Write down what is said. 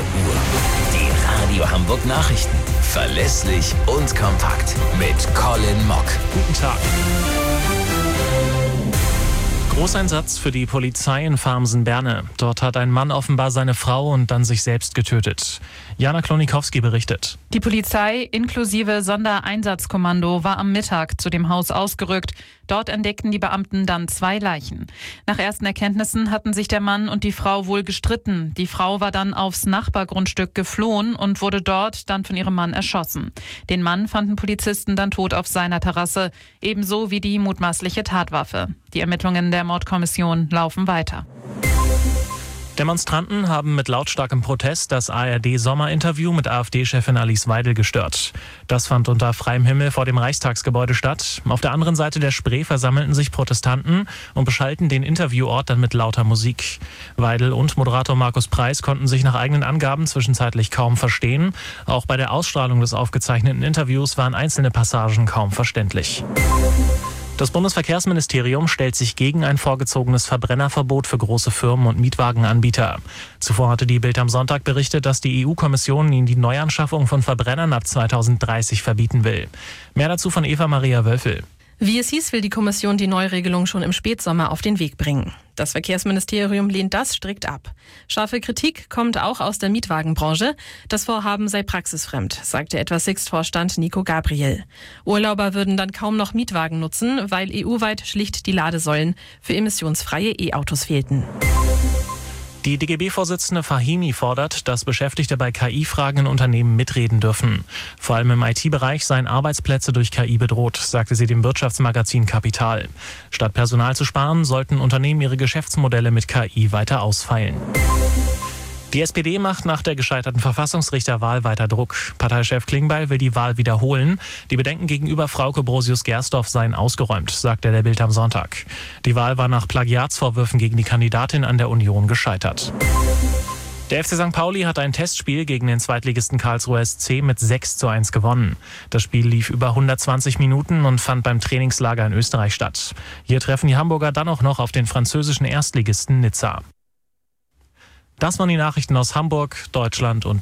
Uhr. Die Radio Hamburg Nachrichten. Verlässlich und kompakt. Mit Colin Mock. Guten Tag. Großeinsatz für die Polizei in Farmsen-Berne. Dort hat ein Mann offenbar seine Frau und dann sich selbst getötet. Jana Klonikowski berichtet. Die Polizei inklusive Sondereinsatzkommando war am Mittag zu dem Haus ausgerückt. Dort entdeckten die Beamten dann 2 Leichen. Nach ersten Erkenntnissen hatten sich der Mann und die Frau wohl gestritten. Die Frau war dann aufs Nachbargrundstück geflohen und wurde dort dann von ihrem Mann erschossen. Den Mann fanden Polizisten dann tot auf seiner Terrasse, ebenso wie die mutmaßliche Tatwaffe. Die Ermittlungen der Mordkommission laufen weiter. Demonstranten haben mit lautstarkem Protest das ARD-Sommerinterview mit AfD-Chefin Alice Weidel gestört. Das fand unter freiem Himmel vor dem Reichstagsgebäude statt. Auf der anderen Seite der Spree versammelten sich Protestanten und beschallten den Interviewort dann mit lauter Musik. Weidel und Moderator Markus Preis konnten sich nach eigenen Angaben zwischenzeitlich kaum verstehen. Auch bei der Ausstrahlung des aufgezeichneten Interviews waren einzelne Passagen kaum verständlich. Das Bundesverkehrsministerium stellt sich gegen ein vorgezogenes Verbrennerverbot für große Firmen und Mietwagenanbieter. Zuvor hatte die Bild am Sonntag berichtet, dass die EU-Kommission ihnen die Neuanschaffung von Verbrennern ab 2030 verbieten will. Mehr dazu von Eva-Maria Wölfel. Wie es hieß, will die Kommission die Neuregelung schon im Spätsommer auf den Weg bringen. Das Verkehrsministerium lehnt das strikt ab. Scharfe Kritik kommt auch aus der Mietwagenbranche. Das Vorhaben sei praxisfremd, sagte etwa Sixt-Vorstand Nico Gabriel. Urlauber würden dann kaum noch Mietwagen nutzen, weil EU-weit schlicht die Ladesäulen für emissionsfreie E-Autos fehlten. Die DGB-Vorsitzende Fahimi fordert, dass Beschäftigte bei KI-Fragen in Unternehmen mitreden dürfen. Vor allem im IT-Bereich seien Arbeitsplätze durch KI bedroht, sagte sie dem Wirtschaftsmagazin Kapital. Statt Personal zu sparen, sollten Unternehmen ihre Geschäftsmodelle mit KI weiter ausfeilen. Die SPD macht nach der gescheiterten Verfassungsrichterwahl weiter Druck. Parteichef Klingbeil will die Wahl wiederholen. Die Bedenken gegenüber Frauke Brosius-Gersdorf seien ausgeräumt, sagte der Bild am Sonntag. Die Wahl war nach Plagiatsvorwürfen gegen die Kandidatin an der Union gescheitert. Der FC St. Pauli hat ein Testspiel gegen den Zweitligisten Karlsruher SC mit 6:1 gewonnen. Das Spiel lief über 120 Minuten und fand beim Trainingslager in Österreich statt. Hier treffen die Hamburger dann auch noch auf den französischen Erstligisten Nizza. Das waren die Nachrichten aus Hamburg, Deutschland und